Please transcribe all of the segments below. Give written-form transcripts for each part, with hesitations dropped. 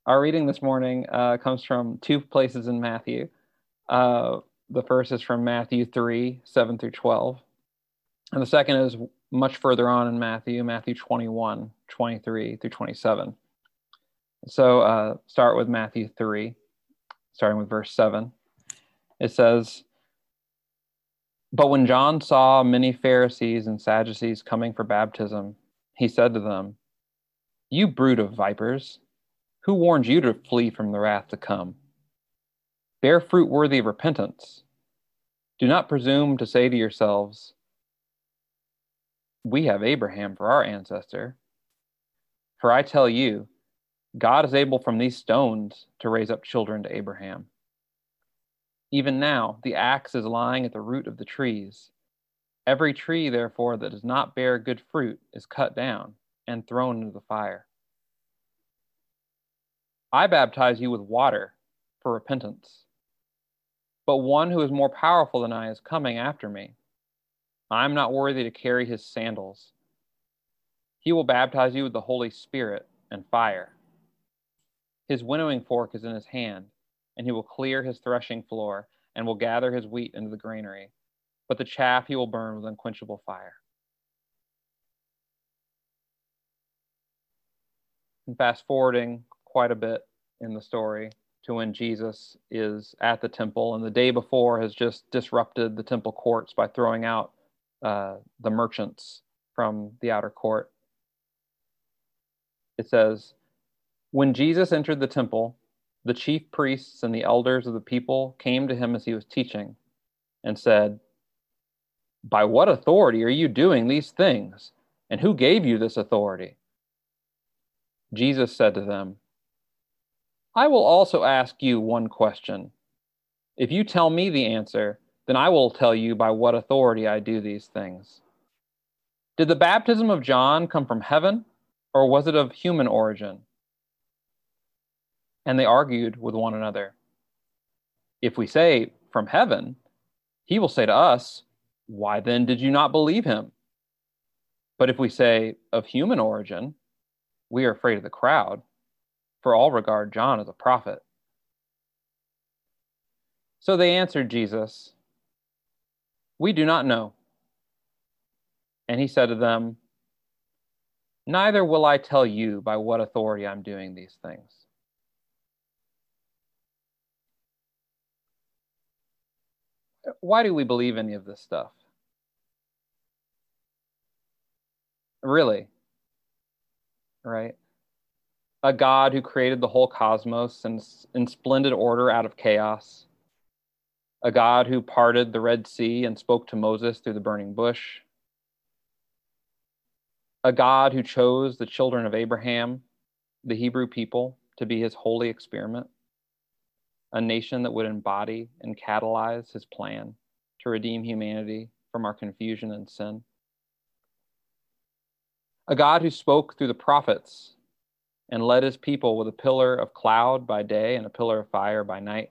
Our reading this morning comes from two places in Matthew. Uh, the first is from Matthew 3, 7 through 12. And the second is much further on in Matthew 21, 23 through 27. So start with Matthew 3, starting with verse 7. It says, "But when John saw many Pharisees and Sadducees coming for baptism, he said to them, 'You brood of vipers, who warned you to flee from the wrath to come? Bear fruit worthy of repentance. Do not presume to say to yourselves, we have Abraham for our ancestor. For I tell you, God is able from these stones to raise up children to Abraham. Even now, the axe is lying at the root of the trees. Every tree, therefore, that does not bear good fruit is cut down and thrown into the fire. I baptize you with water for repentance. But one who is more powerful than I is coming after me. I am not worthy to carry his sandals. He will baptize you with the Holy Spirit and fire. His winnowing fork is in his hand, and he will clear his threshing floor and will gather his wheat into the granary, but the chaff he will burn with unquenchable fire." And fast forwarding quite a bit in the story to when Jesus is at the temple, and the day before has just disrupted the temple courts by throwing out the merchants from the outer court. It says, "When Jesus entered the temple, the chief priests and the elders of the people came to him as he was teaching and said, 'By what authority are you doing these things? And who gave you this authority?' Jesus said to them, 'I will also ask you one question. If you tell me the answer, then I will tell you by what authority I do these things. Did the baptism of John come from heaven, or was it of human origin?' And they argued with one another. 'If we say, from heaven, he will say to us, why then did you not believe him? But if we say, of human origin, we are afraid of the crowd, for all regard John as a prophet.' So they answered Jesus, 'We do not know.' And he said to them, 'Neither will I tell you by what authority I'm doing these things.'" Why do we believe any of this stuff? Really, right? A God who created the whole cosmos in splendid order out of chaos. A God who parted the Red Sea and spoke to Moses through the burning bush. A God who chose the children of Abraham, the Hebrew people, to be his holy experiment. A nation that would embody and catalyze his plan to redeem humanity from our confusion and sin. A God who spoke through the prophets and led his people with a pillar of cloud by day and a pillar of fire by night.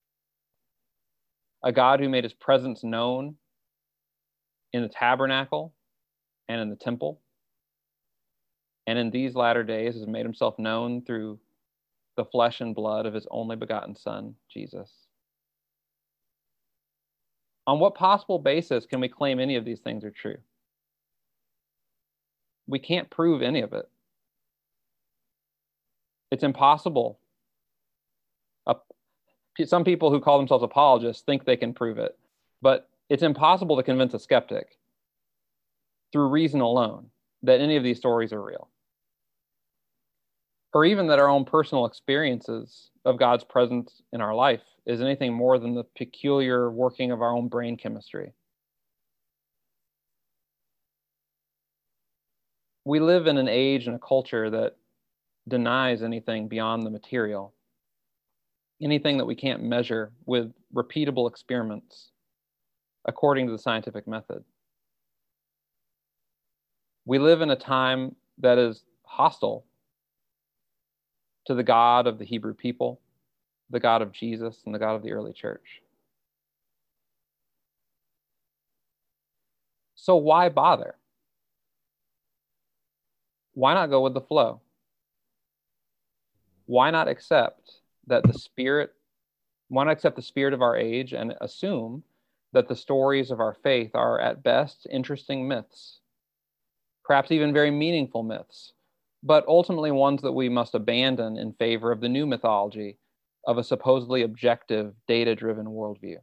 A God who made his presence known in the tabernacle and in the temple, and in these latter days has made himself known through the flesh and blood of his only begotten Son, Jesus. On what possible basis can we claim any of these things are true? We can't prove any of it. It's impossible. Some people who call themselves apologists think they can prove it, but it's impossible to convince a skeptic through reason alone that any of these stories are real, or even that our own personal experiences of God's presence in our life is anything more than the peculiar working of our own brain chemistry. We live in an age and a culture that denies anything beyond the material, anything that we can't measure with repeatable experiments according to the scientific method. We live in a time that is hostile to the God of the Hebrew people, the God of Jesus, and the God of the early church. So why bother? Why not go with the flow? why not accept that the spirit, why not accept the spirit of our age and assume that the stories of our faith are at best interesting myths, perhaps even very meaningful myths, but ultimately ones that we must abandon in favor of the new mythology of a supposedly objective, data-driven worldview.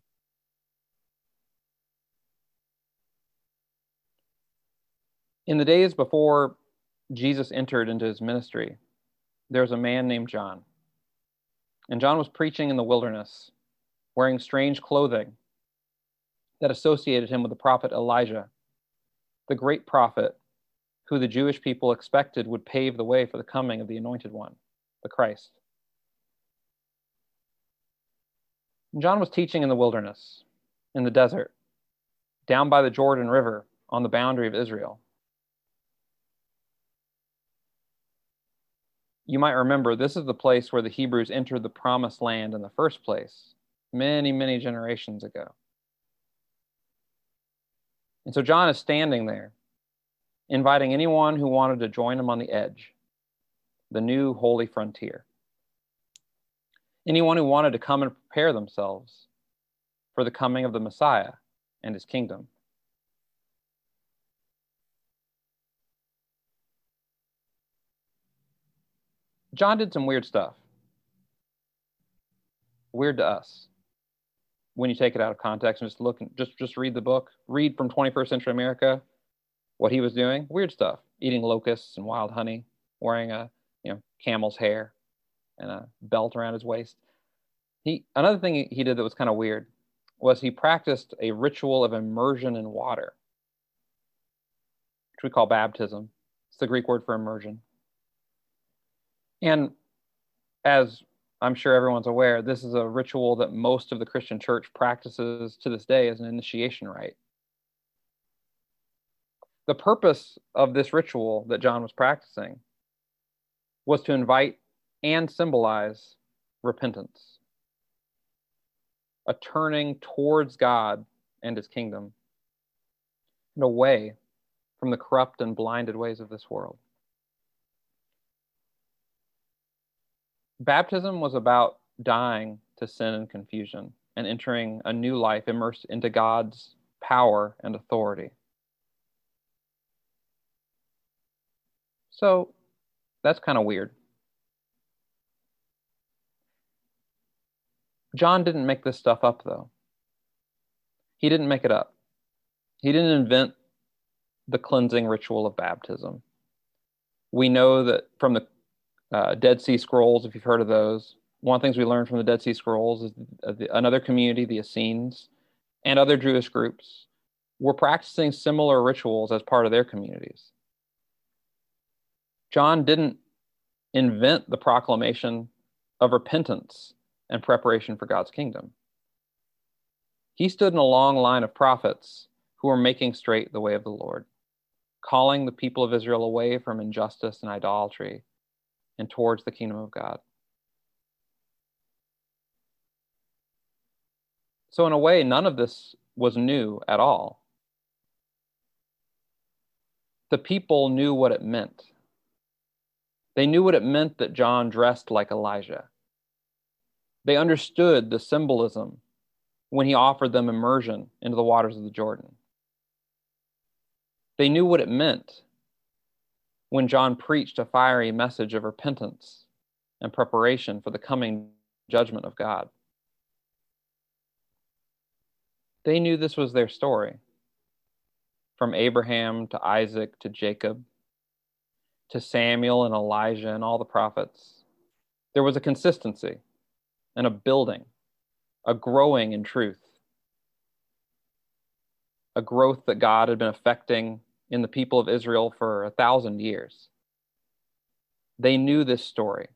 In the days before Jesus entered into his ministry, there was a man named John. And John was preaching in the wilderness, wearing strange clothing that associated him with the prophet Elijah, the great prophet who the Jewish people expected would pave the way for the coming of the Anointed One, the Christ. And John was teaching in the wilderness, in the desert, down by the Jordan River on the boundary of Israel. You might remember this is the place where the Hebrews entered the promised land in the first place, many, many generations ago. And so John is standing there, inviting anyone who wanted to join him on the edge, the new holy frontier. Anyone who wanted to come and prepare themselves for the coming of the Messiah and his kingdom. John did some weird stuff. Weird to us. When you take it out of context and just read the book, read from 21st century America, what he was doing, weird stuff. Eating locusts and wild honey, wearing a camel's hair and a belt around his waist. Another thing he did that was kind of weird was he practiced a ritual of immersion in water, which we call baptism. It's the Greek word for immersion. And as I'm sure everyone's aware, this is a ritual that most of the Christian church practices to this day as an initiation rite. The purpose of this ritual that John was practicing was to invite and symbolize repentance, a turning towards God and his kingdom, and away from the corrupt and blinded ways of this world. Baptism was about dying to sin and confusion and entering a new life immersed into God's power and authority. So that's kind of weird. John didn't make this stuff up, though. He didn't make it up. He didn't invent the cleansing ritual of baptism. We know that from the Dead Sea Scrolls, if you've heard of those, one of the things we learned from the Dead Sea Scrolls is another community, the Essenes, and other Jewish groups were practicing similar rituals as part of their communities. John didn't invent the proclamation of repentance and preparation for God's kingdom. He stood in a long line of prophets who were making straight the way of the Lord, calling the people of Israel away from injustice and idolatry and towards the kingdom of God. So in a way, none of this was new at all. The people knew what it meant. They knew what it meant that John dressed like Elijah. They understood the symbolism when he offered them immersion into the waters of the Jordan. They knew what it meant when John preached a fiery message of repentance and preparation for the coming judgment of God. They knew this was their story, from Abraham to Isaac to Jacob to Samuel and Elijah and all the prophets. There was a consistency and a building, a growing in truth, a growth that God had been effecting in the people of Israel for 1,000 years. They knew this story.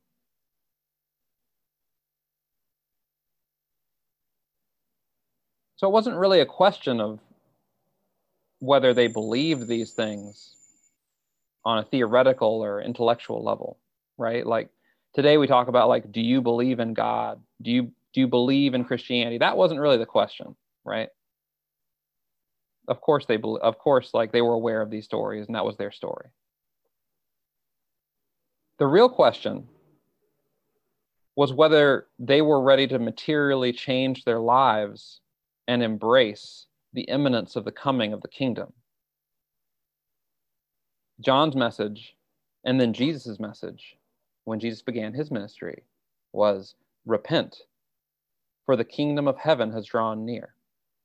So it wasn't really a question of whether they believed these things on a theoretical or intellectual level, right? Like today we talk about like, do you believe in God? Do you believe in Christianity? That wasn't really the question, right? Of course they were aware of these stories and that was their story. The real question was whether they were ready to materially change their lives and embrace the imminence of the coming of the kingdom. John's message, and then Jesus' message, when Jesus began his ministry, was repent, for the kingdom of heaven has drawn near.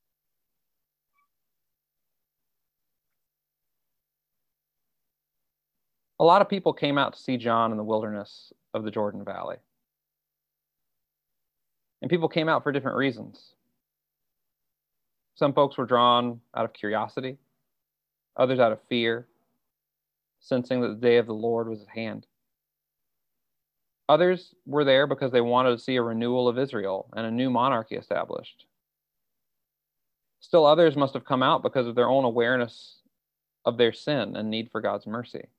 A lot of people came out to see John in the wilderness of the Jordan Valley. And people came out for different reasons. Some folks were drawn out of curiosity, others out of fear, sensing that the day of the Lord was at hand. Others were there because they wanted to see a renewal of Israel and a new monarchy established. Still others must have come out because of their own awareness of their sin and need for God's mercy.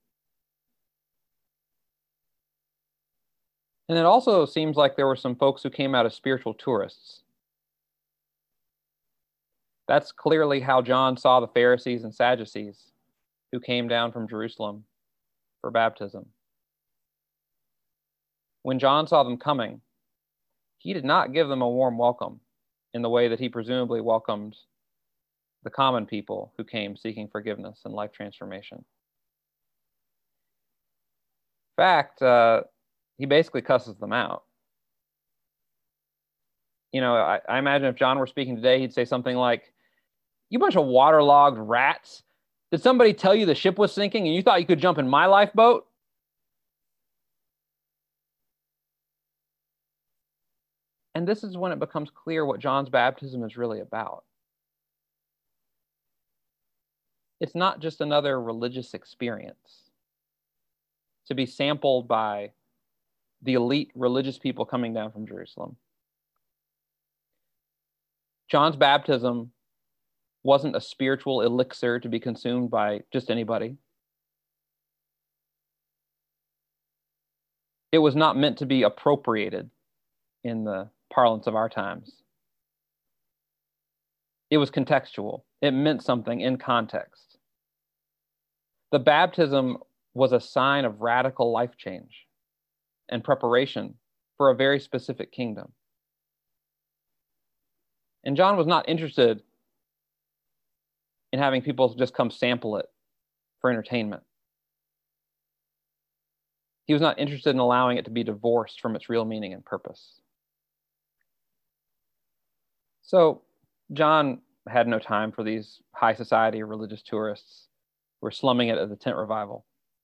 And it also seems like there were some folks who came out as spiritual tourists. That's clearly how John saw the Pharisees and Sadducees who came down from Jerusalem for baptism. When John saw them coming, he did not give them a warm welcome in the way that he presumably welcomed the common people who came seeking forgiveness and life transformation. In fact, he basically cusses them out. You know, I imagine if John were speaking today, he'd say something like, "You bunch of waterlogged rats. Did somebody tell you the ship was sinking and you thought you could jump in my lifeboat?" And this is when it becomes clear what John's baptism is really about. It's not just another religious experience to be sampled by the elite religious people coming down from Jerusalem. John's baptism wasn't a spiritual elixir to be consumed by just anybody. It was not meant to be appropriated in the parlance of our times. It was contextual. It meant something in context. The baptism was a sign of radical life change and preparation for a very specific kingdom. And John was not interested in having people just come sample it for entertainment. He was not interested in allowing it to be divorced from its real meaning and purpose. So John had no time for these high society religious tourists who were slumming it at the tent revival.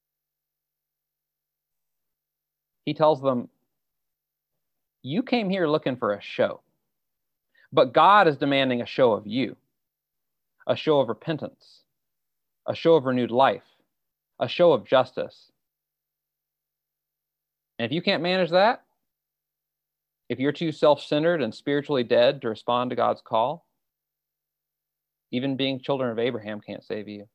He tells them, "You came here looking for a show, but God is demanding a show of you, a show of repentance, a show of renewed life, a show of justice. And if you can't manage that, if you're too self-centered and spiritually dead to respond to God's call, even being children of Abraham can't save you."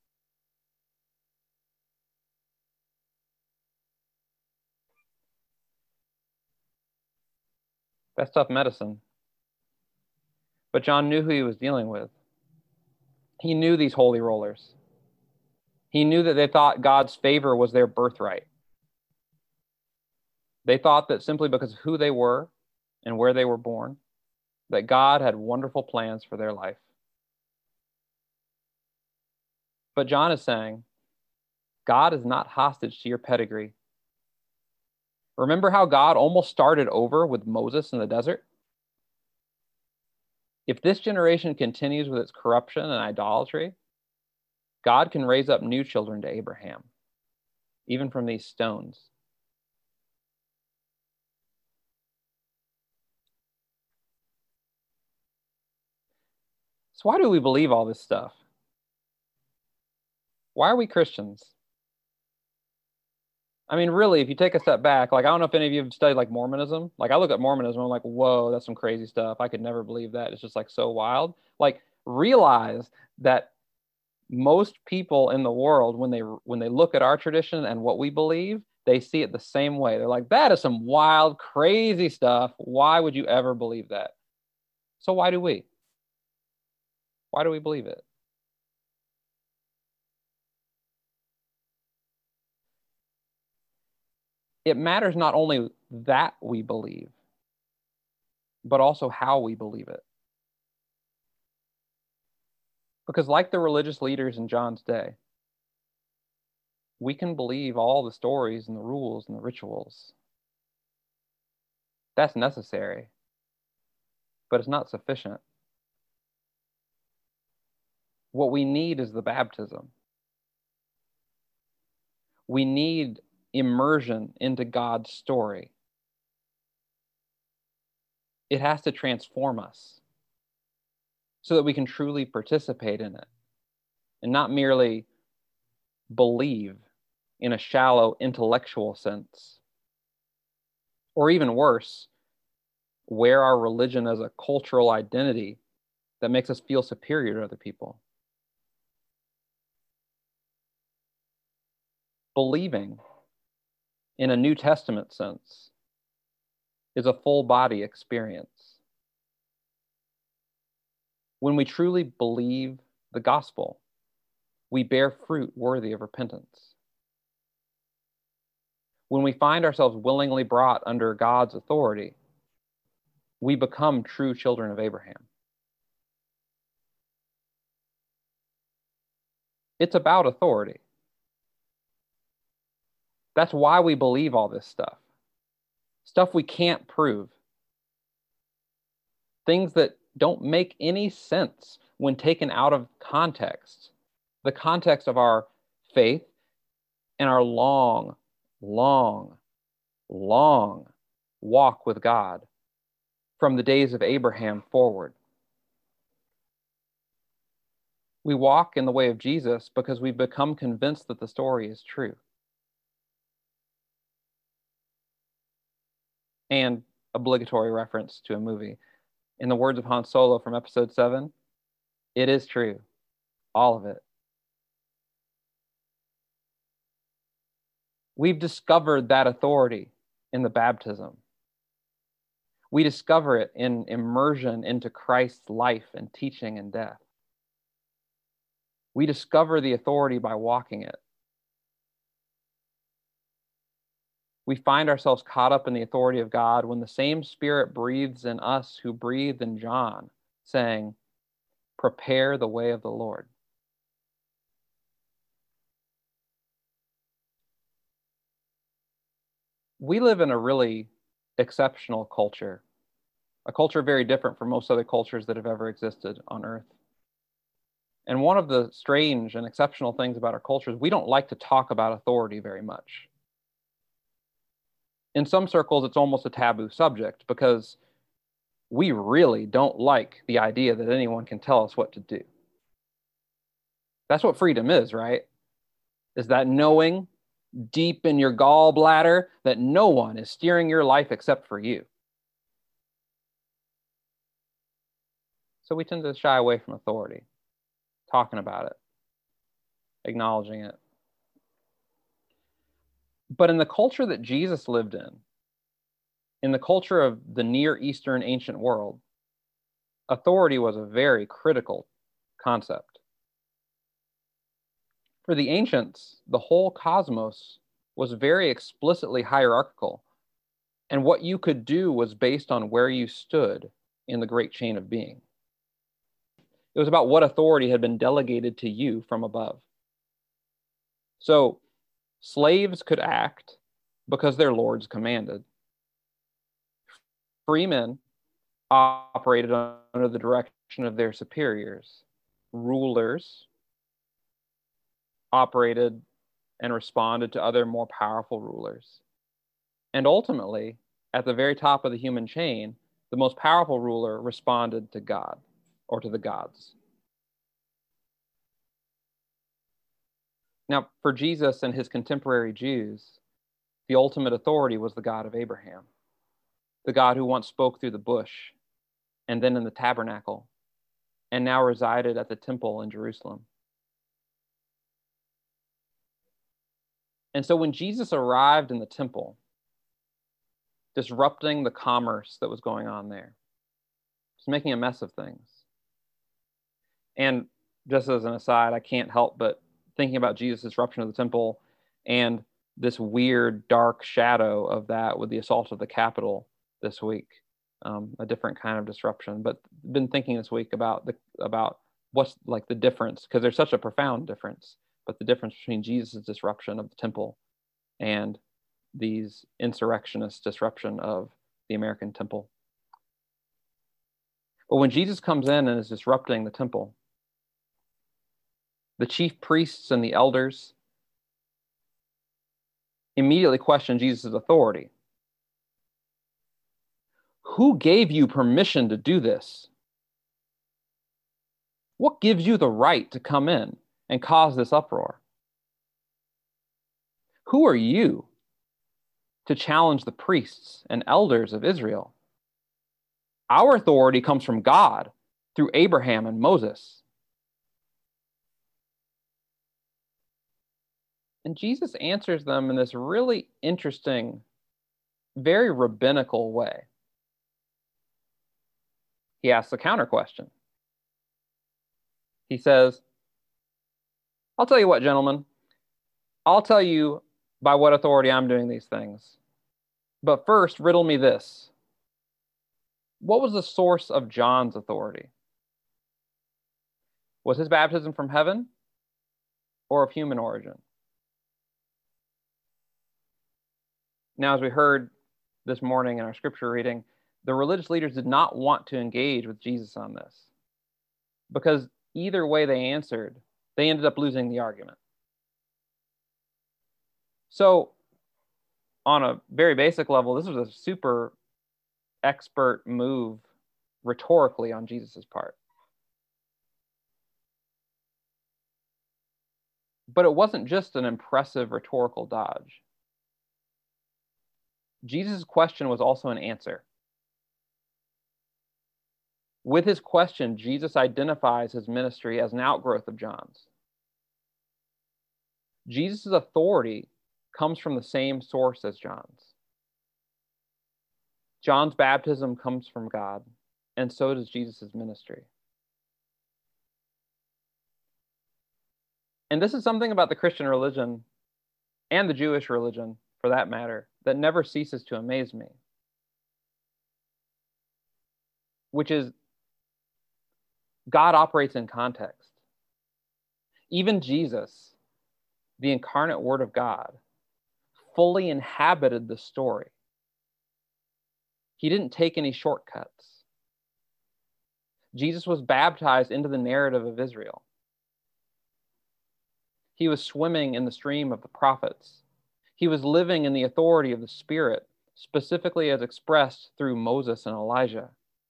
That's tough medicine. But John knew who he was dealing with. He knew these holy rollers. He knew that they thought God's favor was their birthright. They thought that simply because of who they were and where they were born, that God had wonderful plans for their life. But John is saying, God is not hostage to your pedigree. Remember how God almost started over with Moses in the desert? If this generation continues with its corruption and idolatry, God can raise up new children to Abraham, even from these stones. So why do we believe all this stuff? Why are we Christians? I mean, really, if you take a step back, like, I don't know if any of you have studied like Mormonism. Like, I look at Mormonism, I'm like, whoa, that's some crazy stuff. I could never believe that. It's just like so wild. Like, realize that most people in the world, when they look at our tradition and what we believe, they see it the same way. They're like, that is some wild, crazy stuff. Why would you ever believe that? So why do we? Why do we believe it? It matters not only that we believe, but also how we believe it. Because like the religious leaders in John's day, we can believe all the stories and the rules and the rituals. That's necessary, but it's not sufficient. What we need is the baptism. We need immersion into God's story. It has to transform us so that we can truly participate in it and not merely believe in a shallow intellectual sense. Or even worse, wear our religion as a cultural identity that makes us feel superior to other people. Believing in a New Testament sense is a full body experience. When we truly believe the gospel, we bear fruit worthy of repentance. When we find ourselves willingly brought under God's authority, we become true children of Abraham. It's about authority. That's why we believe all this stuff. Stuff we can't prove. Things that don't make any sense when taken out of context. The context of our faith and our long walk with God from the days of Abraham forward. We walk in the way of Jesus because we've become convinced that the story is true. And obligatory reference to a movie. In the words of Han Solo from episode 7, it is true. All of it. We've discovered that authority in the baptism. We discover it in immersion into Christ's life and teaching and death. We discover the authority by walking it. We find ourselves caught up in the authority of God when the same Spirit breathes in us who breathed in John, saying, "Prepare the way of the Lord." We live in a really exceptional culture, a culture very different from most other cultures that have ever existed on Earth. And one of the strange and exceptional things about our culture is we don't like to talk about authority very much. In some circles, it's almost a taboo subject because we really don't like the idea that anyone can tell us what to do. That's what freedom is, right? Is that knowing deep in your gallbladder that no one is steering your life except for you. So we tend to shy away from authority, talking about it, acknowledging it. But in the culture that Jesus lived in the culture of the Near Eastern ancient world, authority was a very critical concept. For the ancients, the whole cosmos was very explicitly hierarchical, and what you could do was based on where you stood in the great chain of being. It was about what authority had been delegated to you from above. So slaves could act because their lords commanded. Free men operated under the direction of their superiors. Rulers operated and responded to other more powerful rulers. And ultimately, at the very top of the human chain, the most powerful ruler responded to God or to the gods. Now, for Jesus and his contemporary Jews, the ultimate authority was the God of Abraham, the God who once spoke through the bush and then in the tabernacle, and now resided at the temple in Jerusalem. And so when Jesus arrived in the temple, disrupting the commerce that was going on there, just making a mess of things. And just as an aside, I can't help but thinking about Jesus' disruption of the temple and this weird dark shadow of that with the assault of the Capitol this week. a different kind of disruption. But been thinking this week about what's like the difference, because there's such a profound difference, but the difference between Jesus' disruption of the temple and these insurrectionist disruption of the American temple. But when Jesus comes in and is disrupting the temple, the chief priests and the elders immediately question Jesus' authority. Who gave you permission to do this? What gives you the right to come in and cause this uproar? Who are you to challenge the priests and elders of Israel? Our authority comes from God through Abraham and Moses. And Jesus answers them in this really interesting, very rabbinical way. He asks a counter question. He says, I'll tell you what, gentlemen, I'll tell you by what authority I'm doing these things. But first, riddle me this. What was the source of John's authority? Was his baptism from heaven or of human origin? Now, as we heard this morning in our scripture reading, the religious leaders did not want to engage with Jesus on this, because either way they answered, they ended up losing the argument. So, on a very basic level, this was a super expert move rhetorically on Jesus' part. But it wasn't just an impressive rhetorical dodge. Jesus' question was also an answer. With his question, Jesus identifies his ministry as an outgrowth of John's. Jesus' authority comes from the same source as John's. John's baptism comes from God, and so does Jesus' ministry. And this is something about the Christian religion, and the Jewish religion, for that matter, that never ceases to amaze me, which is God operates in context. Even Jesus, the incarnate Word of God, fully inhabited the story. He didn't take any shortcuts. Jesus was baptized into the narrative of Israel. He was swimming in the stream of the prophets. He was living in the authority of the Spirit, specifically as expressed through Moses and Elijah.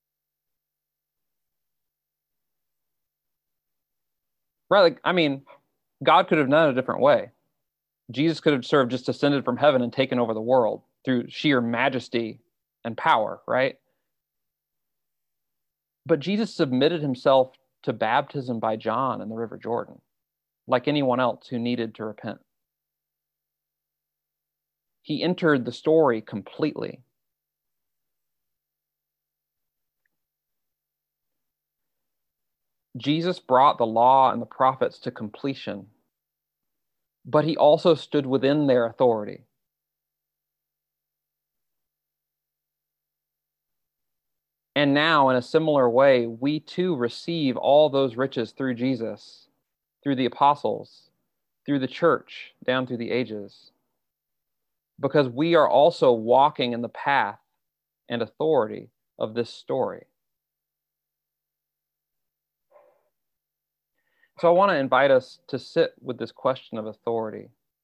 Right, God could have done it a different way. Jesus could have sort of just descended from heaven and taken over the world through sheer majesty and power, right? But Jesus submitted himself to baptism by John in the River Jordan, like anyone else who needed to repent. He entered the story completely. Jesus brought the law and the prophets to completion, but he also stood within their authority. And now, in a similar way, we too receive all those riches through Jesus, through the apostles, through the church, down through the ages, because we are also walking in the path and authority of this story. So I want to invite us to sit with this question of authority,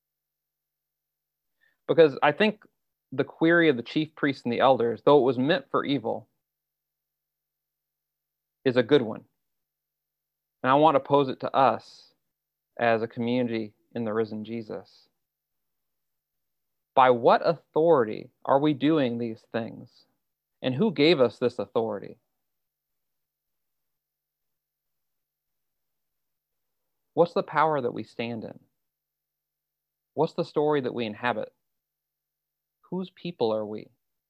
because I think the query of the chief priests and the elders, though it was meant for evil, is a good one. And I want to pose it to us as a community in the risen Jesus. By what authority are we doing these things? And who gave us this authority? What's the power that we stand in? What's the story that we inhabit? Whose people are we?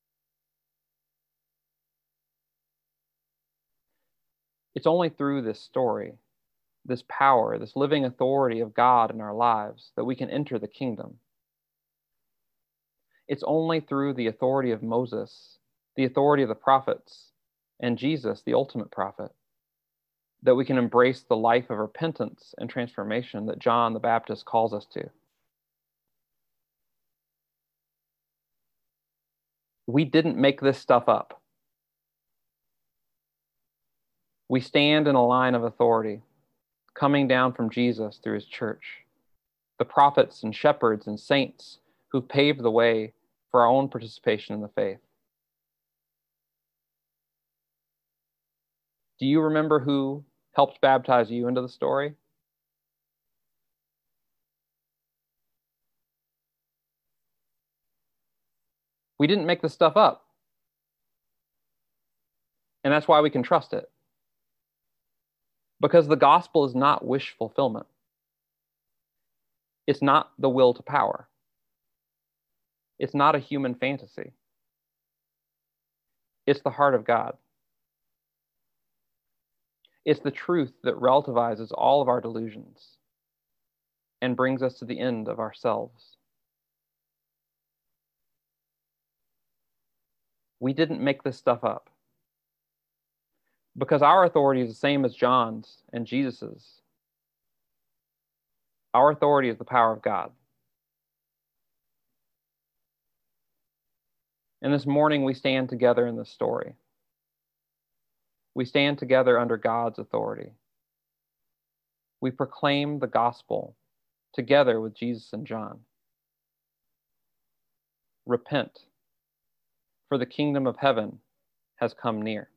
It's only through this story, this power, this living authority of God in our lives that we can enter the kingdom. It's only through the authority of Moses the authority of the prophets, and Jesus, the ultimate prophet, that we can embrace the life of repentance and transformation that John the Baptist calls us to. We didn't make this stuff up. We stand in a line of authority coming down from Jesus through his church, the prophets and shepherds and saints who paved the way for our own participation in the faith. Do you remember who helped baptize you into the story? We didn't make this stuff up. And that's why we can trust it. Because the gospel is not wish fulfillment. It's not the will to power. It's not a human fantasy. It's the heart of God. It's the truth that relativizes all of our delusions and brings us to the end of ourselves. We didn't make this stuff up. Because our authority is the same as John's and Jesus's. Our authority is the power of God. And this morning we stand together in this story. We stand together under God's authority. We proclaim the gospel together with Jesus and John. Repent, for the kingdom of heaven has come near.